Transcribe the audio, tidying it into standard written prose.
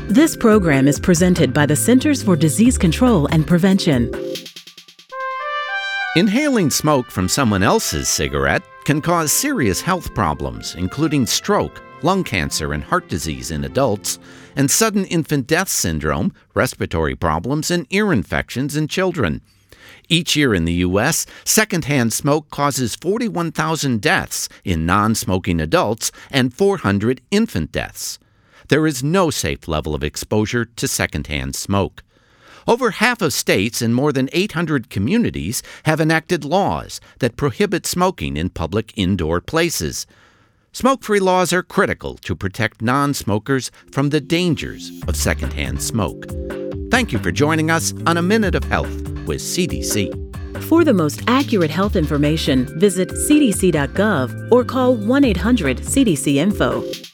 This program is presented by the Centers for Disease Control and Prevention. Inhaling smoke from someone else's cigarette can cause serious health problems, including stroke, lung cancer, and heart disease in adults, and sudden infant death syndrome, respiratory problems, and ear infections in children. Each year in the U.S., secondhand smoke causes 41,000 deaths in non-smoking adults and 400 infant deaths. There is no safe level of exposure to secondhand smoke. Over half of states and more than 800 communities have enacted laws that prohibit smoking in public indoor places. Smoke-free laws are critical to protect non-smokers from the dangers of secondhand smoke. Thank you for joining us on A Minute of Health with CDC. For the most accurate health information, visit cdc.gov or call 1-800-CDC-INFO.